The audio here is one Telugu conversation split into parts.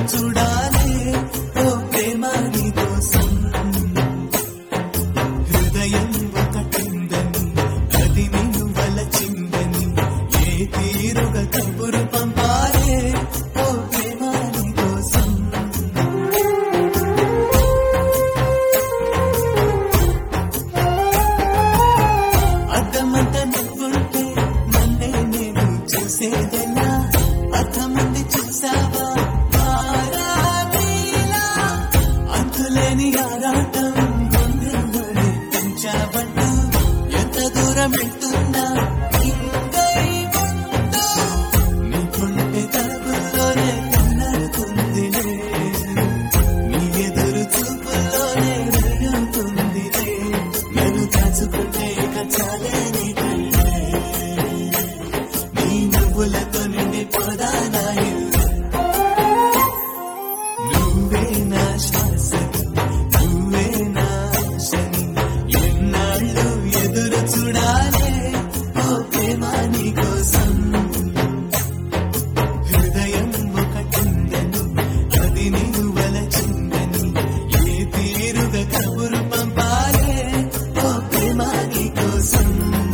చూడాలి ఓ ప్రేమ నీ కోసం హృదయం ఒకటిందని అది నిన్ను వలచిందని ఏ తీరుగా కబురు పంపాలి ఓ ప్రేమ నీ కోసం అర్థమంత నువ్వుంటే నన్నే నేను చూసేదెలా అర్థమంది చూసావా అంతులేని ఆరాటం గుండెల్లోనే పెంచావంటూ ఎంత దూరం వెళ్తున్నా ఇంకై ఉంటూ నీ గుండె తలుపుల్లోనే కన్నడుతుందిలే నీ ఎదురు చూపుల్లోనే వెళ్తుందిలే నన్ను దాచుకుంటే ఇక చాలే నీ కళ్ళే నీ నవ్వులతో నిండి పోదా నా ఇల్లు నువ్వే నా శ్వాసని నువ్వే నా ఆశని ఎన్నాళ్ళు ఎదురు చూడాలే ఓ ప్రేమ నీ కోసం హృదయం ఒకటిందని అది నీవు వలచిందని ఏ తీరుగా కబురు పంపాలే ఓ ప్రేమ నీ కోసం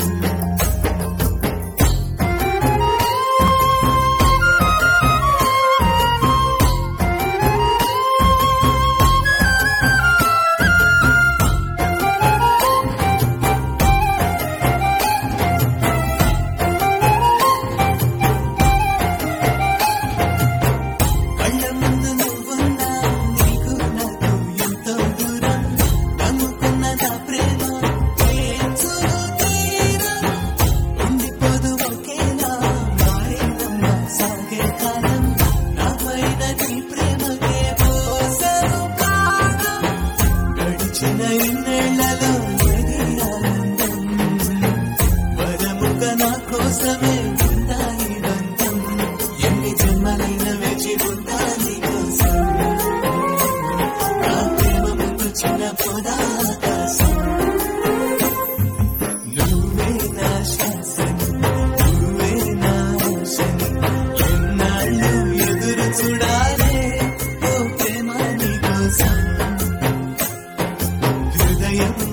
కళ్ళ ముందు నువ్వున్నా నీకు నాకు ఎంతో దూరం నమ్ముకున్న నా ప్రేమ తీర్చును తీరం ఉండిపోదు ఒకేలా మారేనమ్మ సాగే కాలం నా పైన నీ ప్రేమకే పోసరు కాలం గడిచిన ఇన్నేళ్లలో ఏది ఆనందం వరముగా నా కోసమే ఉండాలి బంధం ఎన్ని జన్మలైన వేచి ఉందా నీ కోసం నా ప్రేమ ముందు చిన్న పోదా ఆకాశం నువ్వే నా శ్వాసని నువ్వే నా ఆశని ఎన్నాళ్ళు ఎదురు చూడాలే ఓ ప్రేమ నీ కోసం హృదయం